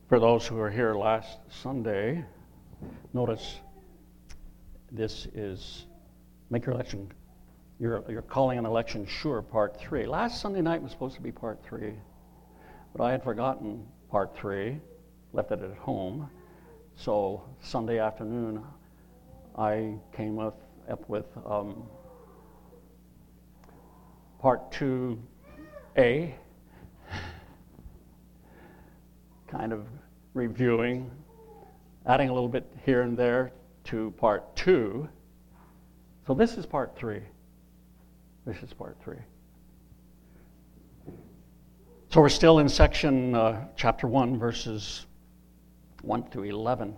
For those who were here last Sunday, notice this is Make Your Election, you're calling an election sure, part 3. Last Sunday night was supposed to be part 3, but I had forgotten part 3, left it at home. So Sunday afternoon, I came up with part 2A, kind of reviewing, adding a little bit here and there to part 2. So this is part 3. This is part 3. So we're still in section chapter 1, verses 1 to 11.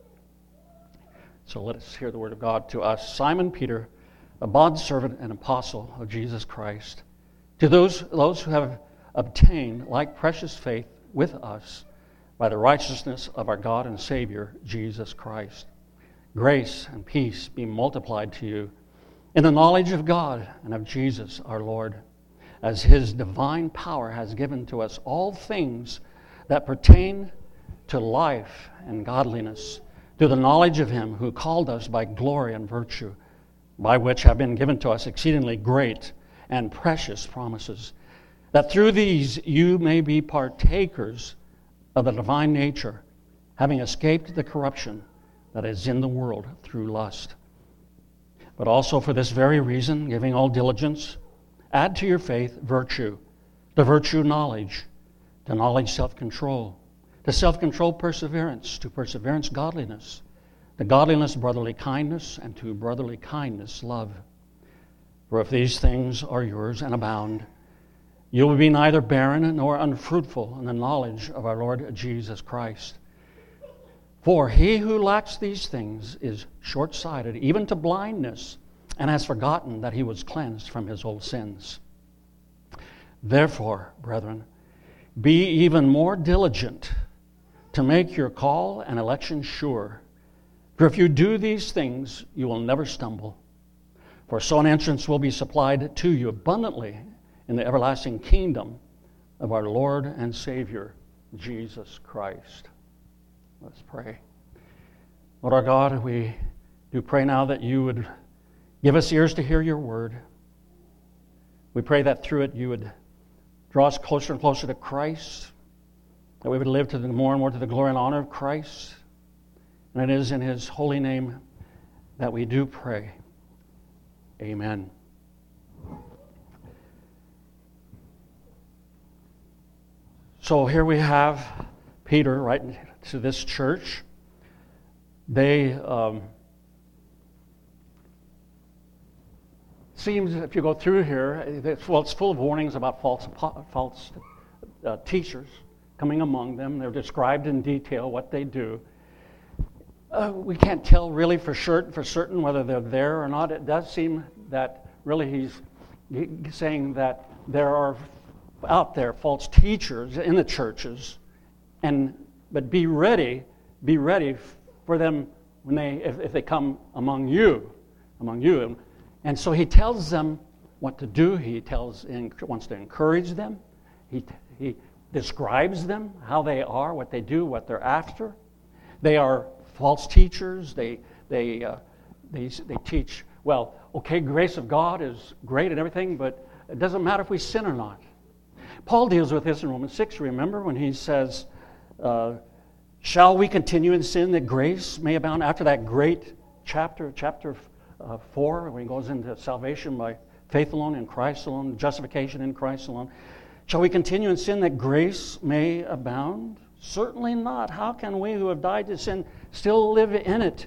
So let us hear the word of God to us. Simon Peter, a bondservant and apostle of Jesus Christ, to those who have obtained like precious faith with us by the righteousness of our God and Savior, Jesus Christ. Grace and peace be multiplied to you in the knowledge of God and of Jesus our Lord, as His divine power has given to us all things that pertain to life and godliness, through the knowledge of Him who called us by glory and virtue, by which have been given to us exceedingly great and precious promises, that through these you may be partakers of the divine nature, having escaped the corruption that is in the world through lust. But also for this very reason, giving all diligence, add to your faith virtue, to virtue knowledge, to knowledge self-control, to self-control perseverance, to perseverance godliness, to godliness brotherly kindness, and to brotherly kindness love. For if these things are yours and abound, you will be neither barren nor unfruitful in the knowledge of our Lord Jesus Christ. For he who lacks these things is short-sighted, even to blindness, and has forgotten that he was cleansed from his old sins. Therefore, brethren, be even more diligent to make your call and election sure. For if you do these things, you will never stumble. For so an entrance will be supplied to you abundantly in the everlasting kingdom of our Lord and Savior, Jesus Christ. Let's pray. Lord our God, we do pray now that you would give us ears to hear your word. We pray that through it you would draw us closer and closer to Christ, that we would live more and more to the glory and honor of Christ. And it is in His holy name that we do pray. Amen. So here we have Peter writing to this church. They seems, if you go through here, it's full of warnings about false teachers coming among them. They're described in detail what they do. We can't tell really for certain whether they're there or not. It does seem that really he's saying that there are out there false teachers in the churches, but be ready for them when if they come among you. And so he tells them what to do. He wants to encourage them. He describes them, how they are, what they do, what they're after. They are false teachers. They teach, well, okay, grace of God is great and everything, but it doesn't matter if we sin or not. Paul deals with this in Romans 6, remember, when he says, shall we continue in sin that grace may abound? After that great chapter 4, when he goes into salvation by faith alone, in Christ alone, justification in Christ alone. Shall we continue in sin that grace may abound? Certainly not. How can we who have died to sin still live in it?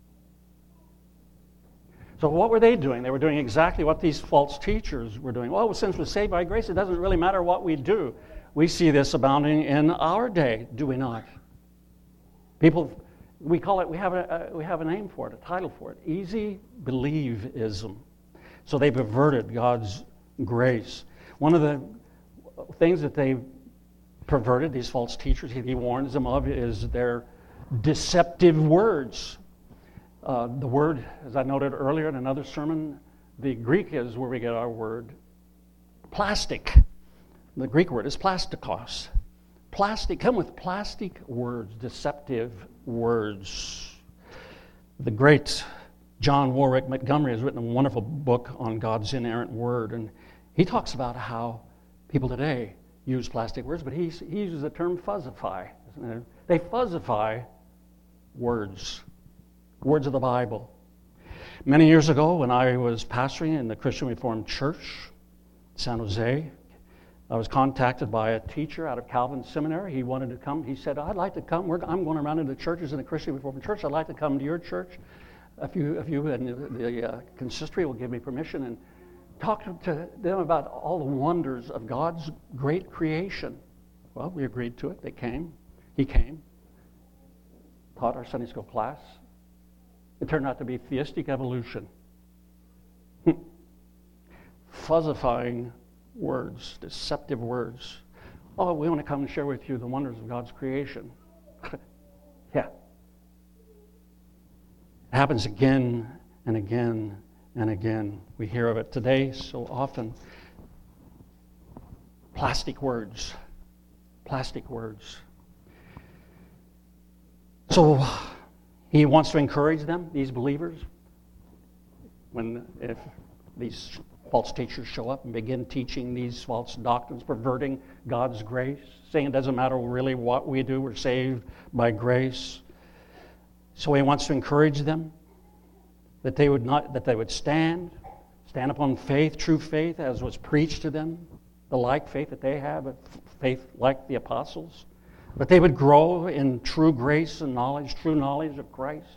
So what were they doing? They were doing exactly what these false teachers were doing. Well, since we're saved by grace, it doesn't really matter what we do. We see this abounding in our day, do we not? People, we have a name for it, a title for it, easy believism. So they perverted God's grace. One of the things that they perverted, these false teachers, he warns them of, is their deceptive words. The word, as I noted earlier in another sermon, the Greek is where we get our word plastic. The Greek word is plastikos. come with plastic words, deceptive words. The great John Warwick Montgomery has written a wonderful book on God's inerrant word, and he talks about how people today use plastic words, but he uses the term fuzzify. They fuzzify words of the Bible. Many years ago, when I was pastoring in the Christian Reformed Church, San Jose, I was contacted by a teacher out of Calvin Seminary. He wanted to come. He said, I'd like to come. I'm going around into churches in the Christian Reformed Church. I'd like to come to your church. If you and the consistory will give me permission, and talk to them about all the wonders of God's great creation. Well, we agreed to it. They came. He came. Taught our Sunday school class. It turned out to be theistic evolution. Fuzzifying words, deceptive words. Oh, we want to come and share with you the wonders of God's creation. Yeah. It happens again and again and again. We hear of it today so often. Plastic words. Plastic words. So he wants to encourage them, these believers, if these false teachers show up and begin teaching these false doctrines, perverting God's grace, saying it doesn't matter really what we do, we're saved by grace. So he wants to encourage them that they would stand upon faith, true faith, as was preached to them, the like faith that they have, a faith like the apostles. But they would grow in true grace and knowledge, true knowledge of Christ.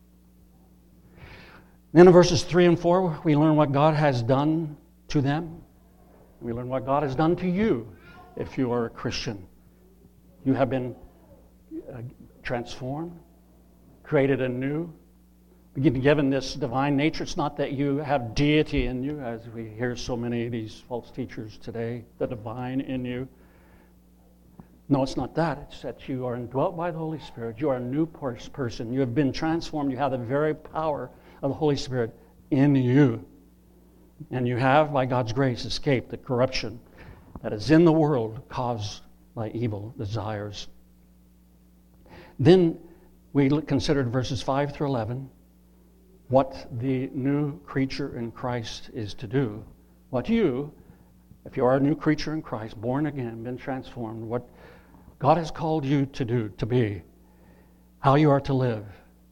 Then in verses 3 and 4, we learn what God has done to them. We learn what God has done to you if you are a Christian. You have been transformed, created anew, given this divine nature. It's not that you have deity in you, as we hear so many of these false teachers today, the divine in you. No, it's not that. It's that you are indwelt by the Holy Spirit. You are a new person. You have been transformed. You have the very power of the Holy Spirit in you. And you have, by God's grace, escaped the corruption that is in the world caused by evil desires. Then we considered verses 5 through 11, what the new creature in Christ is to do. What you, if you are a new creature in Christ, born again, been transformed, what God has called you to do, to be, how you are to live,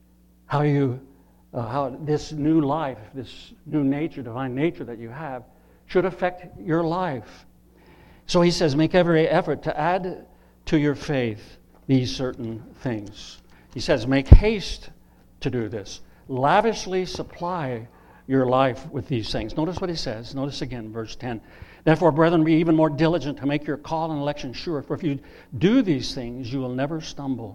how this new life, this new nature, divine nature that you have, should affect your life. So he says, make every effort to add to your faith these certain things. He says, make haste to do this. Lavishly supply your life with these things. Notice what he says. Notice again, verse 10. Therefore, brethren, be even more diligent to make your call and election sure. For if you do these things, you will never stumble.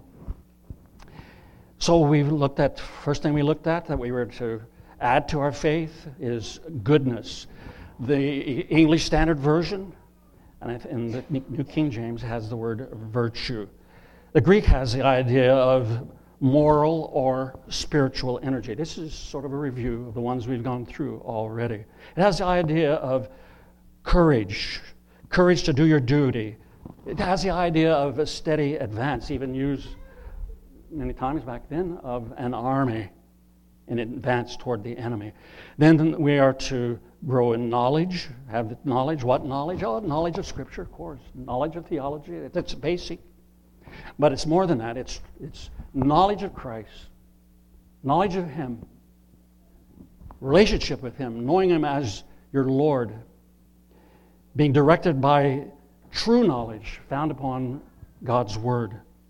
So first thing we looked at that we were to add to our faith is goodness. The English Standard Version and the New King James has the word virtue. The Greek has the idea of moral or spiritual energy. This is sort of a review of the ones we've gone through already. It has the idea of courage to do your duty. It has the idea of a steady advance, even used many times back then, of an army and advance toward the enemy. Then we are to grow in knowledge, have knowledge. What knowledge? Oh, knowledge of Scripture, of course. Knowledge of theology, that's basic. But it's more than that. It's knowledge of Christ, knowledge of Him, relationship with Him, knowing Him as your Lord, being directed by true knowledge found upon God's Word,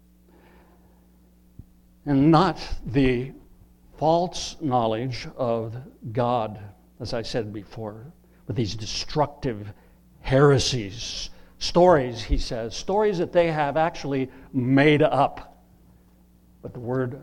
and not the false knowledge of God, as I said before, with these destructive heresies, stories, he says, stories that they have actually made up, but the Word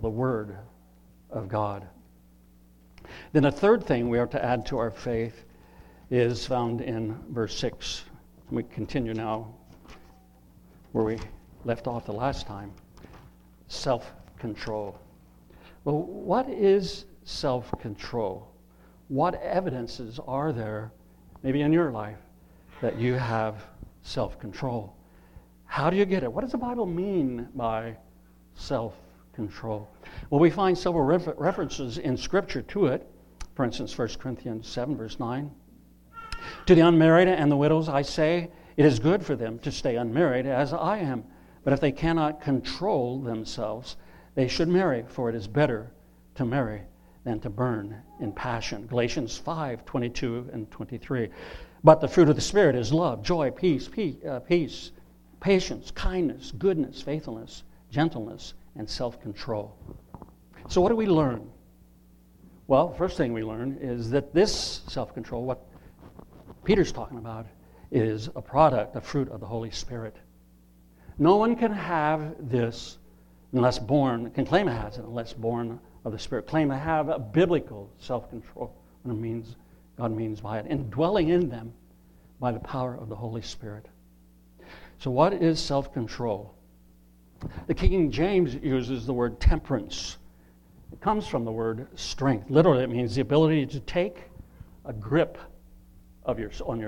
of God. Then a third thing we are to add to our faith is found in verse 6. We continue now where we left off the last time. Self-control. Well, what is self-control? What evidences are there, maybe in your life, that you have self-control? How do you get it? What does the Bible mean by self-control? Well, we find several references in Scripture to it. For instance, 1 Corinthians 7, verse 9. To the unmarried and the widows I say, it is good for them to stay unmarried as I am. But if they cannot control themselves, they should marry, for it is better to marry than to burn in passion. Galatians 5, 22 and 23. But the fruit of the Spirit is love, joy, peace, patience, kindness, goodness, faithfulness, gentleness, and self-control. So what do we learn? Well, first thing we learn is that this self-control, what Peter's talking about, is a product, a fruit of the Holy Spirit. No one can have this unless born, can claim it has it unless born of the Spirit. Claim to have a biblical self-control, what it means, God means by it, indwelling in them by the power of the Holy Spirit. So what is self-control? The King James uses the word temperance. It comes from the word strength. Literally, it means the ability to take a grip of upon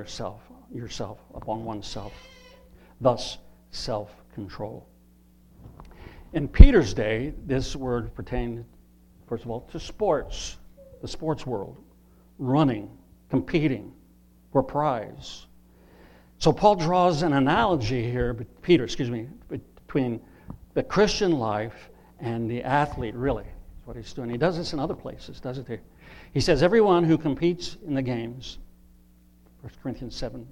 oneself. Thus, self-control. In Peter's day, this word pertained, first of all, to sports, the sports world, running, competing for prize. So Paul draws an analogy here, between the Christian life and the athlete, really. That's what he's doing. He does this in other places, doesn't he? He says, everyone who competes in the games, 1 Corinthians 7,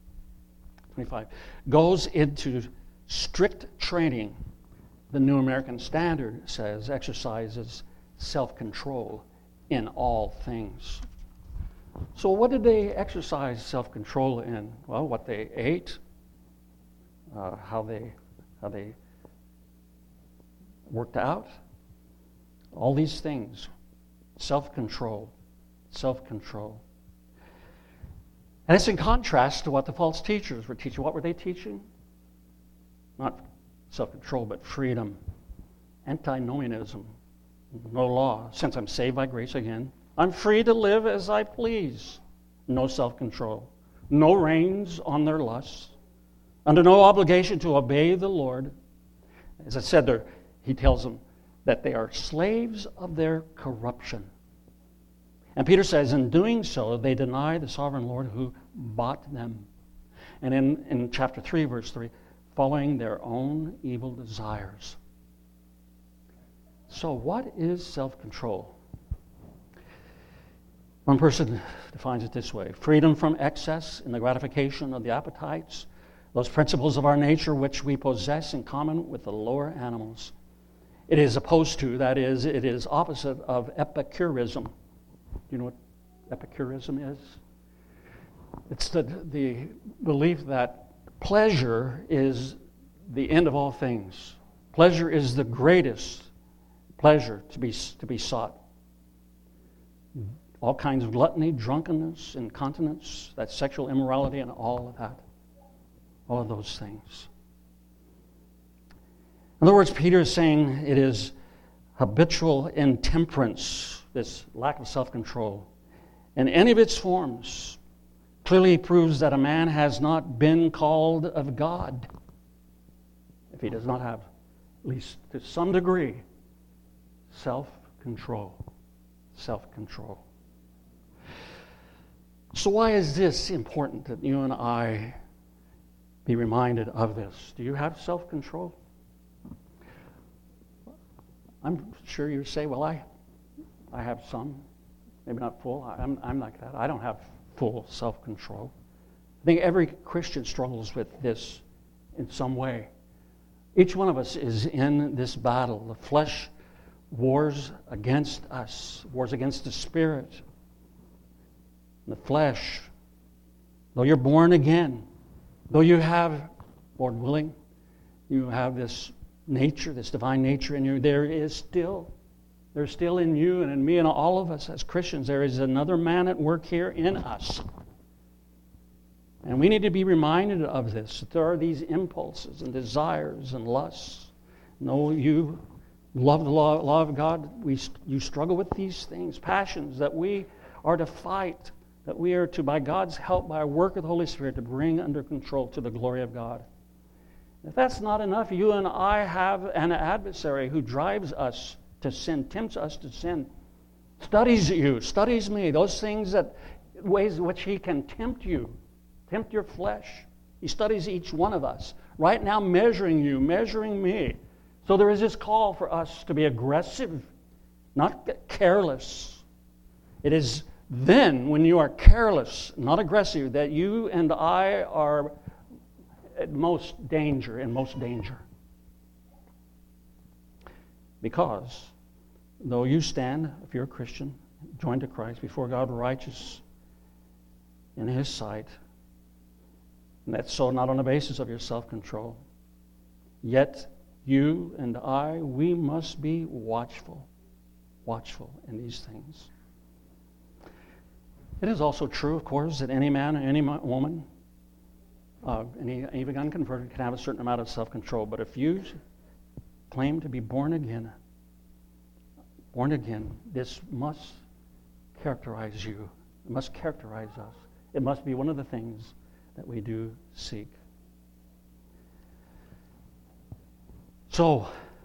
25, goes into strict training. The New American Standard says, exercises self-control in all things. So what did they exercise self-control in? Well, what they ate, how they worked out, all these things. Self-control. And it's in contrast to what the false teachers were teaching. What were they teaching? Not self-control, but freedom. Antinomianism. No law. Since I'm saved by grace again, I'm free to live as I please. No self-control. No reins on their lusts. Under no obligation to obey the Lord. As I said, he tells them that they are slaves of their corruption. And Peter says, in doing so, they deny the sovereign Lord who bought them. And in chapter 3, verse 3, following their own evil desires. So what is self-control? One person defines it this way: freedom from excess in the gratification of the appetites, those principles of our nature which we possess in common with the lower animals. It is opposed to, that is, it is opposite of Epicureanism. Do you know what Epicureanism is? It's the belief that pleasure is the end of all things. Pleasure is the greatest pleasure to be sought. All kinds of gluttony, drunkenness, incontinence, that sexual immorality, and all of that. All of those things. In other words, Peter is saying it is habitual intemperance, this lack of self-control, in any of its forms, clearly proves that a man has not been called of God if he does not have, at least to some degree, self-control. Self-control. So why is this important that you and I be reminded of this? Do you have self-control? I'm sure you say, well, I have some, maybe not full. I'm like that. I don't have full self-control. I think every Christian struggles with this in some way. Each one of us is in this battle. The flesh wars against us, wars against the spirit. The flesh, though you're born again, though you have, Lord willing, you have this nature, this divine nature in you, there's still in you and in me and all of us as Christians, there is another man at work here in us. And we need to be reminded of this, that there are these impulses and desires and lusts. No, you love the law of God. You struggle with these things, passions that we are to fight, that we are to, by God's help, by a work of the Holy Spirit, to bring under control to the glory of God. If that's not enough, you and I have an adversary who drives us to sin, tempts us to sin, studies you, studies me, those things that ways in which he can tempt you, tempt your flesh. He studies each one of us, right now measuring you, measuring me. So there is this call for us to be aggressive, not careless. It is then when you are careless, not aggressive, that you and I are in most danger. Because though you stand, if you're a Christian, joined to Christ, before God righteous in His sight, and that's so not on the basis of your self-control, yet you and I, we must be watchful in these things. It is also true, of course, that any man or any woman, even unconverted, can have a certain amount of self-control. But if you claim to be born again, this must characterize you. It must characterize us. It must be one of the things that we do seek. So,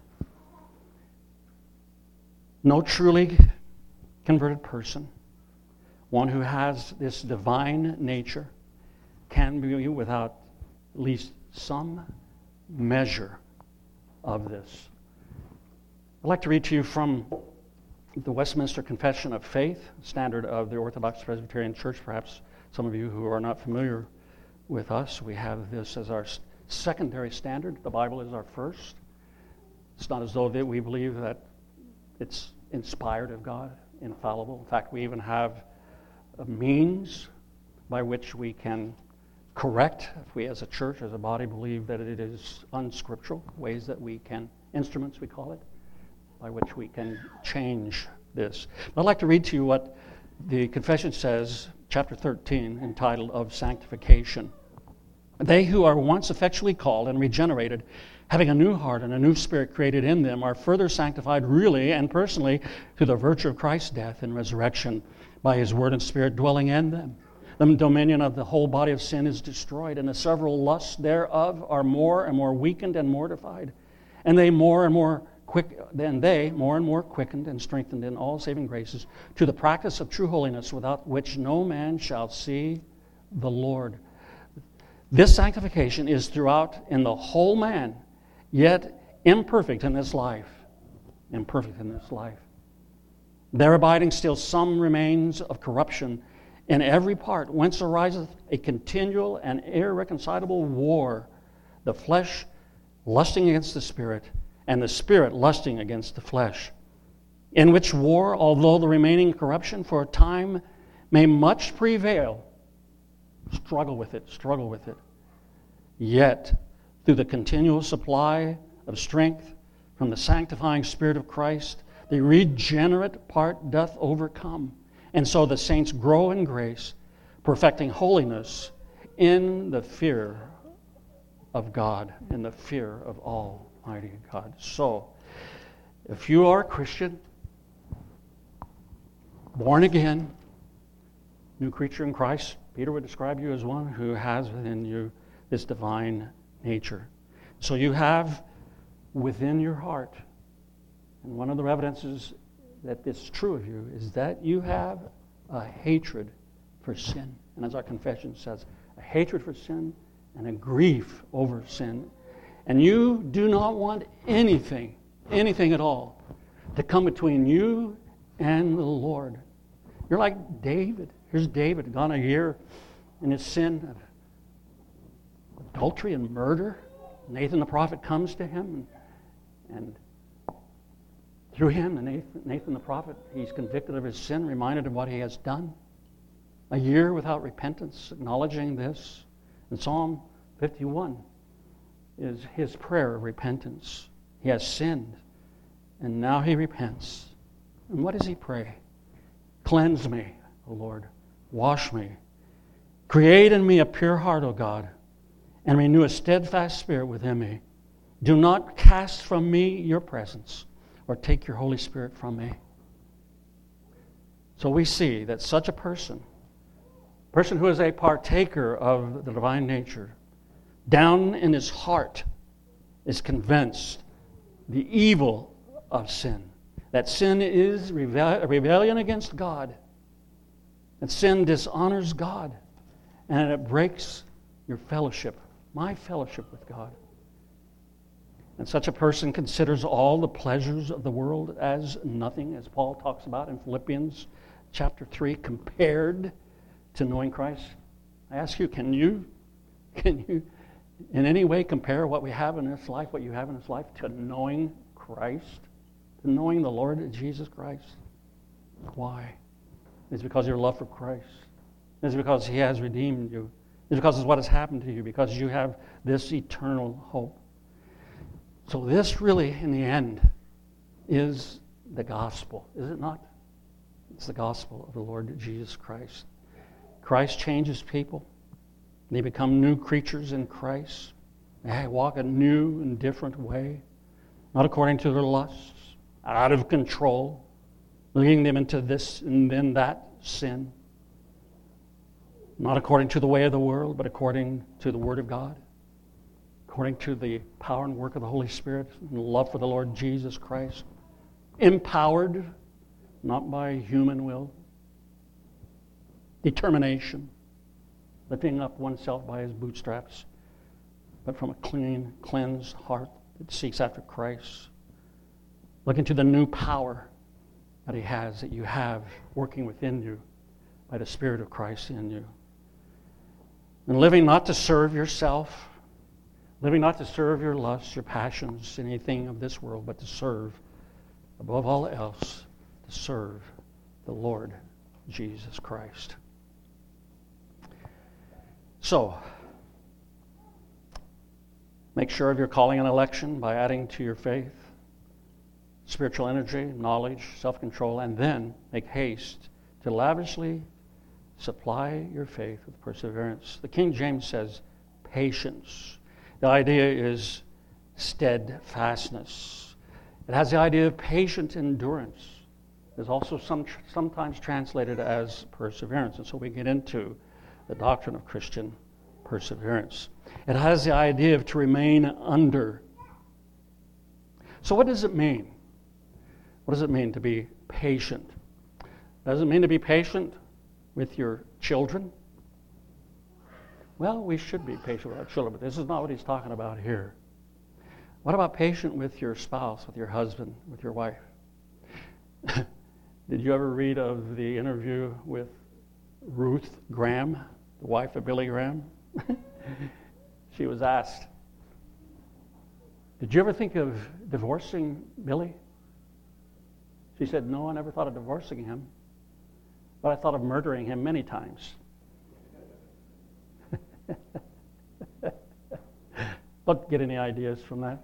no truly converted person, one who has this divine nature, can be without at least some measure of this. I'd like to read to you from the Westminster Confession of Faith, standard of the Orthodox Presbyterian Church. Perhaps some of you who are not familiar with us, we have this as our secondary standard. The Bible is our first. It's not as though that we believe that it's inspired of God, infallible. In fact, we even have a means by which we can correct, if we as a church, as a body, believe that it is unscriptural, ways that we can, instruments we call it, by which we can change this. I'd like to read to you what the confession says, chapter 13, entitled Of Sanctification. They who are once effectually called and regenerated, having a new heart and a new spirit created in them, are further sanctified really and personally through the virtue of Christ's death and resurrection by His word and spirit dwelling in them. The dominion of the whole body of sin is destroyed, and the several lusts thereof are more and more weakened and mortified, and they more and more quickened and strengthened in all saving graces to the practice of true holiness, without which no man shall see the Lord. This sanctification is throughout in the whole man, yet imperfect in this life. There abiding still some remains of corruption in every part, whence ariseth a continual and irreconcilable war, the flesh lusting against the spirit, and the spirit lusting against the flesh. In which war, although the remaining corruption for a time may much prevail, struggle with it, yet through the continual supply of strength from the sanctifying Spirit of Christ, the regenerate part doth overcome. And so the saints grow in grace, perfecting holiness in the fear of God, in the fear of Almighty God. So, if you are a Christian, born again, new creature in Christ, Peter would describe you as one who has within you this divine nature. So you have within your heart, and one of the evidences that this is true of you is that you have a hatred for sin. And as our confession says, a hatred for sin and a grief over sin. And you do not want anything at all, to come between you and the Lord. You're like David. Here's David, gone a year in his sin of adultery and murder. Nathan the prophet comes to him, and through him, Nathan the prophet, he's convicted of his sin, reminded of what he has done. A year without repentance, acknowledging this. And Psalm 51 is his prayer of repentance. He has sinned, and now he repents. And what does he pray? Cleanse me, O Lord. Wash me. Create in me a pure heart, O God, and renew a steadfast spirit within me. Do not cast from me your presence, or take your Holy Spirit from me. So we see that such a person who is a partaker of the divine nature, down in his heart, is convinced the evil of sin. That sin is rebellion against God. And sin dishonors God. And it breaks your fellowship, my fellowship with God. And such a person considers all the pleasures of the world as nothing, as Paul talks about in Philippians chapter 3, compared to knowing Christ. I ask you, can you in any way compare what we have in this life, what you have in this life, to knowing Christ, to knowing the Lord Jesus Christ? Why? It's because of your love for Christ. It's because He has redeemed you. It's because of what has happened to you, because you have this eternal hope. So this really, in the end, is the gospel, is it not? It's the gospel of the Lord Jesus Christ. Christ changes people. They become new creatures in Christ. They walk a new and different way, not according to their lusts, out of control, leading them into this and then that sin. Not according to the way of the world, but according to the Word of God, according to the power and work of the Holy Spirit and love for the Lord Jesus Christ. Empowered, not by human will. Determination, lifting up oneself by his bootstraps, but from a clean, cleansed heart that seeks after Christ. Looking to the new power that He has, that you have working within you by the Spirit of Christ in you. And living not to serve yourself, living not to serve your lusts, your passions, anything of this world, but to serve, above all else, to serve the Lord Jesus Christ. So, make sure of your calling and election by adding to your faith spiritual energy, knowledge, self-control, and then make haste to lavishly supply your faith with perseverance. The King James says patience. The idea is steadfastness. It has the idea of patient endurance. It's also sometimes translated as perseverance. And so we get into the doctrine of Christian perseverance. It has the idea of to remain under. So what does it mean? What does it mean to be patient? Does it mean to be patient with your children? Well, we should be patient with our children, but this is not what he's talking about here. What about patient with your spouse, with your husband, with your wife? Did you ever read of the interview with Ruth Graham, the wife of Billy Graham? She was asked, did you ever think of divorcing Billy? She said, no, I never thought of divorcing him, but I thought of murdering him many times. Don't get any ideas from that.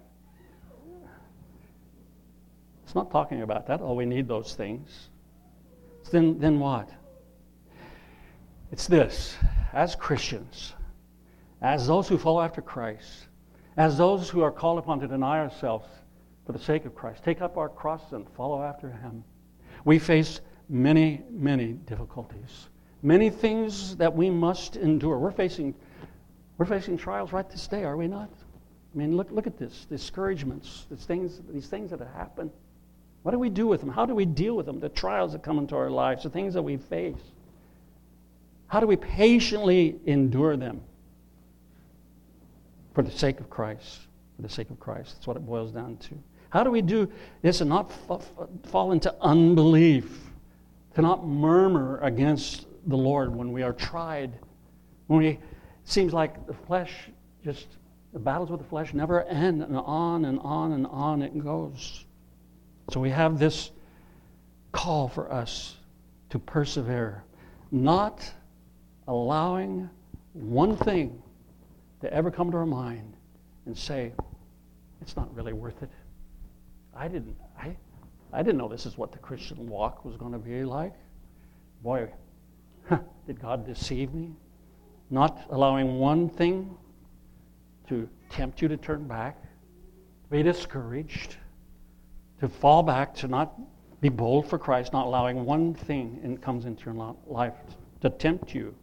It's not talking about that. Oh, we need those things. Then what? It's this. As Christians, as those who follow after Christ, as those who are called upon to deny ourselves for the sake of Christ, take up our cross and follow after Him, we face many, many difficulties, many things that we must endure. We're facing trials right this day, are we not? I mean, look at this, discouragements, these things that have happened. What do we do with them? How do we deal with them? The trials that come into our lives, the things that we face. How do we patiently endure them? For the sake of Christ. For the sake of Christ. That's what it boils down to. How do we do this and not fall into unbelief? To not murmur against the Lord when we are tried. When it seems like the flesh, just the battles with the flesh never end, and on and on and on it goes. So we have this call for us to persevere. Not allowing one thing to ever come to our mind and say, it's not really worth it. I didn't know this is what the Christian walk was going to be like. Boy, did God deceive me? Not allowing one thing to tempt you to turn back, to be discouraged, to fall back, to not be bold for Christ, not allowing one thing comes into your life to tempt you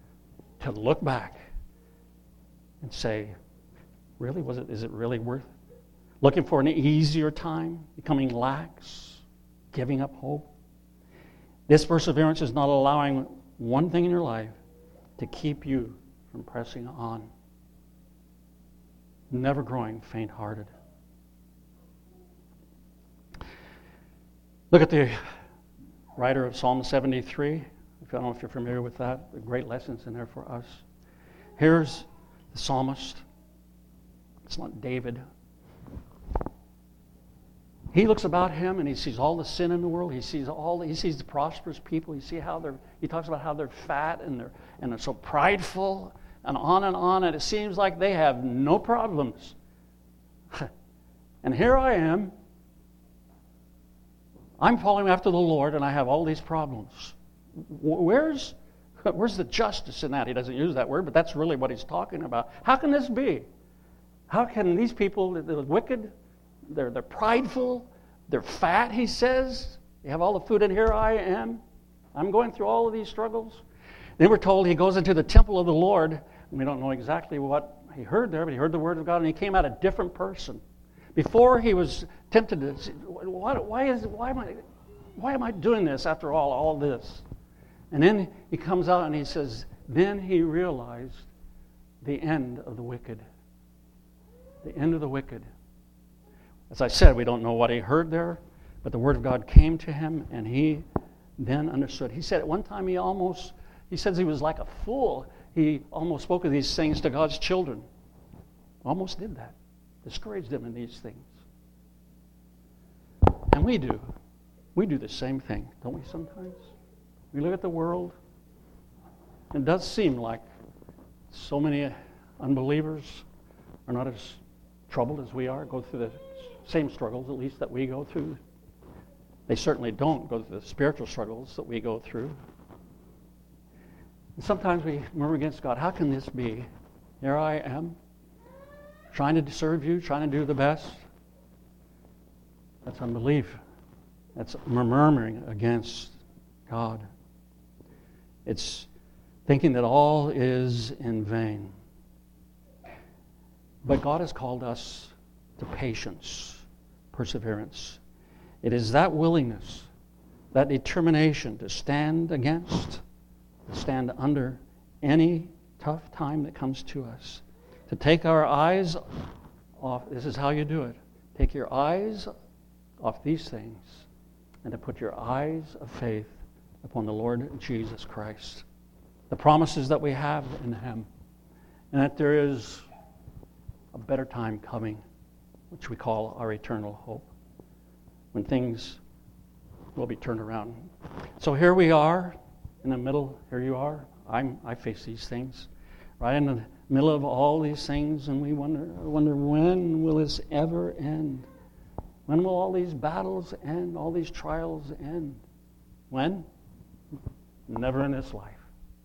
to look back and say, really, is it really worth looking for an easier time, becoming lax, giving up hope. This perseverance is not allowing one thing in your life to keep you from pressing on. Never growing faint-hearted. Look at the writer of Psalm 73. I don't know if you're familiar with that. There are great lessons in there for us. Here's the psalmist. It's not David. He looks about him and he sees all the sin in the world. He sees the prosperous people. He talks about how they're fat and they're so prideful and on, and it seems like they have no problems. And here I am. I'm following after the Lord and I have all these problems. Where's the justice in that? He doesn't use that word, but that's really what he's talking about. How can this be? How can these people, they're wicked, they're prideful, they're fat, he says. They have all the food, and here I am. I'm going through all of these struggles. Then we're told he goes into the temple of the Lord, and we don't know exactly what he heard there, but he heard the word of God, and he came out a different person. Before he was tempted to say, why am I doing this after all this? And then he comes out and he says, then he realized the end of the wicked. The end of the wicked. As I said, we don't know what he heard there, but the word of God came to him and he then understood. He said at one time he says he was like a fool. He almost spoke of these things to God's children. Almost did that. Discouraged them in these things. And we do. We do the same thing, don't we sometimes? We look at the world. It does seem like so many unbelievers are not as troubled as we are, go through the same struggles, at least, that we go through. They certainly don't go through the spiritual struggles that we go through. And sometimes we murmur against God, how can this be? Here I am, trying to serve you, trying to do the best. That's unbelief. That's murmuring against God. It's thinking that all is in vain. But God has called us to patience, perseverance. It is that willingness, that determination to stand under any tough time that comes to us. To take our eyes off, this is how you do it. Take your eyes off these things and to put your eyes of faith upon the Lord Jesus Christ. The promises that we have in Him. And that there is a better time coming, which we call our eternal hope, when things will be turned around. So here we are in the middle. Here you are. I face these things. Right in the middle of all these things, and we wonder when will this ever end? When will all these battles end? All these trials end? When? Never in this life.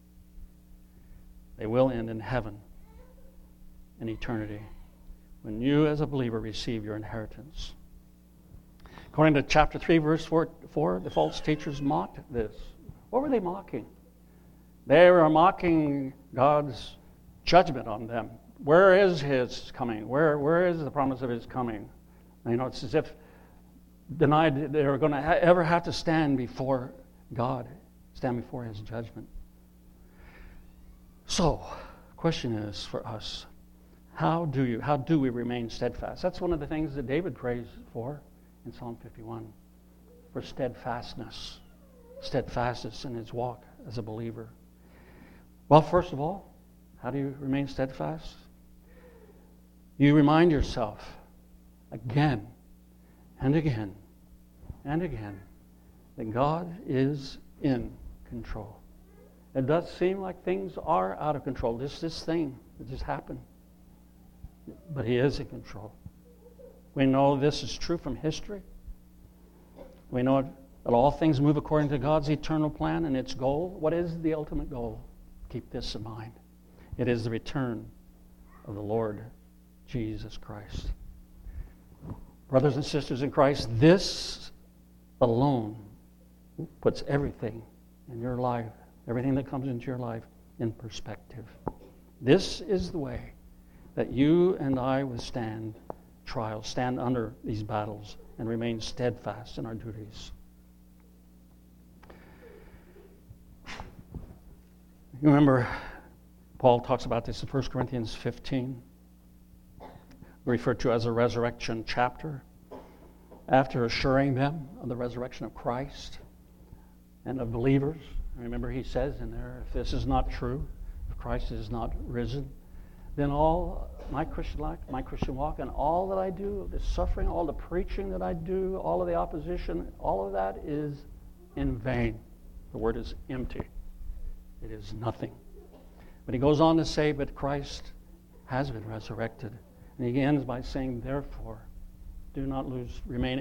They will end in heaven, in eternity, when you as a believer receive your inheritance. According to chapter 3, verse 4, the false teachers mocked this. What were they mocking? They were mocking God's judgment on them. Where is His coming? Where is the promise of His coming? You know, it's as if denied they were going to ever have to stand before God, stand before His judgment. So, the question is for us, how do we remain steadfast? That's one of the things that David prays for in Psalm 51, for steadfastness in his walk as a believer. Well, first of all, how do you remain steadfast? You remind yourself again and again and again that God is in control. It does seem like things are out of control. This thing that just happened. But He is in control. We know this is true from history. We know that all things move according to God's eternal plan and its goal. What is the ultimate goal? Keep this in mind. It is the return of the Lord Jesus Christ. Brothers and sisters in Christ, this alone puts everything in your life, everything that comes into your life, in perspective. This is the way that you and I withstand trials, stand under these battles, and remain steadfast in our duties. You remember, Paul talks about this in 1 Corinthians 15, referred to as a resurrection chapter. After assuring them of the resurrection of Christ and of believers, remember he says in there, if this is not true, if Christ is not risen, then all my Christian life, my Christian walk, and all that I do, the suffering, all the preaching that I do, all of the opposition, all of that is in vain. The word is empty. It is nothing. But he goes on to say, but Christ has been resurrected. And he ends by saying, therefore, do not lose, remain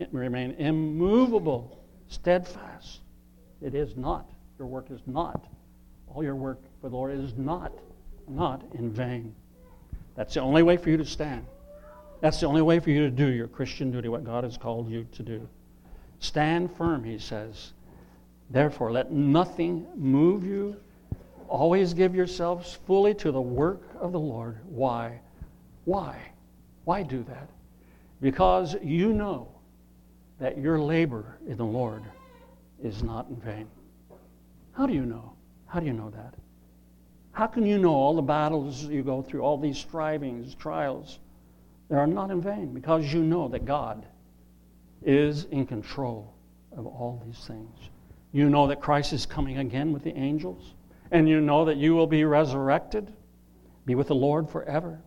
immovable, steadfast. It is not. Your work is not. All your work for the Lord is not in vain. That's the only way for you to stand. That's the only way for you to do your Christian duty, what God has called you to do. Stand firm, he says. Therefore, let nothing move you. Always give yourselves fully to the work of the Lord. Why? Why? Why do that? Because you know that your labor in the Lord is not in vain. How do you know? How do you know that? How can you know all the battles you go through, all these strivings, trials, they are not in vain? Because you know that God is in control of all these things. You know that Christ is coming again with the angels, and you know that you will be resurrected, be with the Lord forever.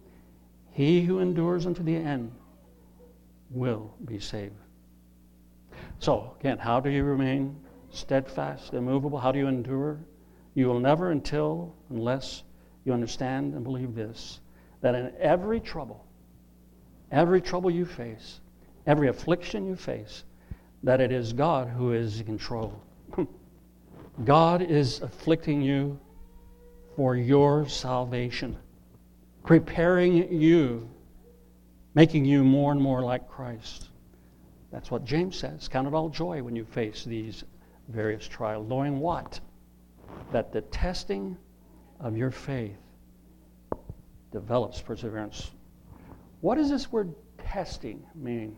He who endures unto the end will be saved. So, again, how do you remain steadfast, immovable? How do you endure? You will never unless you understand and believe this, that in every trouble you face, every affliction you face, that it is God who is in control. God is afflicting you for your salvation, preparing you, making you more and more like Christ. That's what James says. Count it all joy when you face these various trials, knowing what? That the testing of your faith develops perseverance. What does this word testing mean?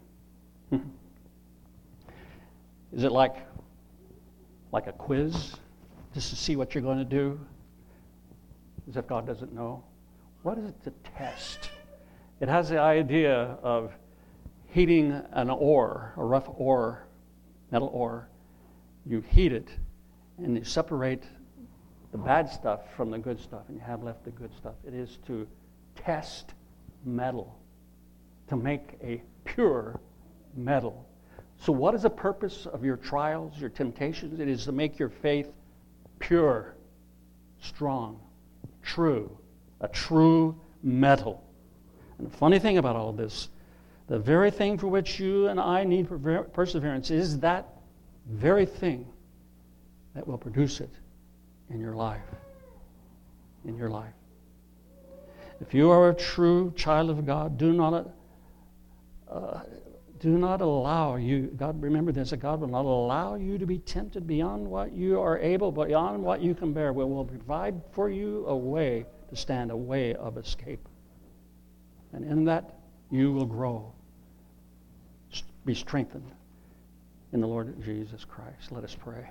Is it like a quiz, just to see what you're going to do? As if God doesn't know? What is it to test? It has the idea of heating an ore, a rough ore, metal ore. You heat it, and you separate the bad stuff from the good stuff, and you have left the good stuff. It is to test metal, to make a pure metal. So what is the purpose of your trials, your temptations? It is to make your faith pure, strong, true, a true metal. And the funny thing about all this, the very thing for which you and I need perseverance is that very thing that will produce it in your life. In your life. If you are a true child of God, do not allow you, God, remember this, that God will not allow you to be tempted beyond what you are able, beyond what you can bear. We will provide for you a way to stand, a way of escape. And in that, you will grow, be strengthened in the Lord Jesus Christ. Let us pray.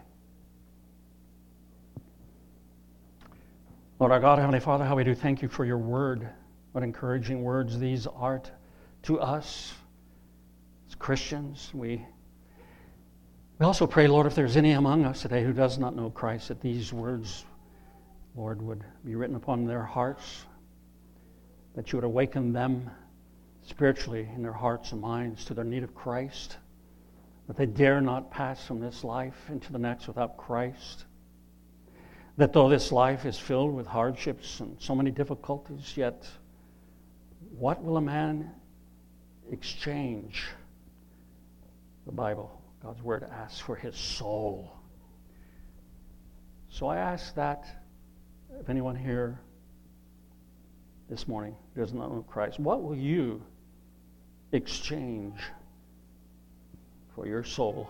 Lord our God, Heavenly Father, how we do thank you for your word. What encouraging words these are to us as Christians. We also pray, Lord, if there's any among us today who does not know Christ, that these words, Lord, would be written upon their hearts, that you would awaken them spiritually in their hearts and minds to their need of Christ, that they dare not pass from this life into the next without Christ. That though this life is filled with hardships and so many difficulties, yet what will a man exchange? The Bible, God's Word, asks for his soul. So I ask that if anyone here this morning does not know Christ, what will you exchange for your soul?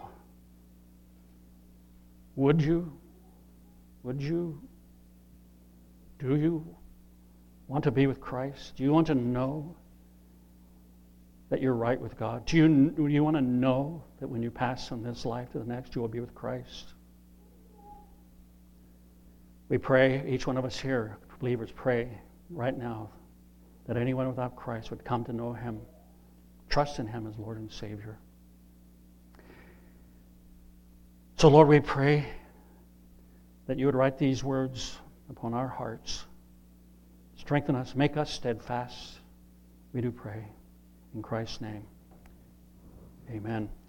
Would you? Do you want to be with Christ? Do you want to know that you're right with God? Do you want to know that when you pass from this life to the next, you will be with Christ? We pray, each one of us here, believers, pray right now that anyone without Christ would come to know Him, trust in Him as Lord and Savior. So, Lord, we pray that you would write these words upon our hearts. Strengthen us, make us steadfast. We do pray. In Christ's name, amen.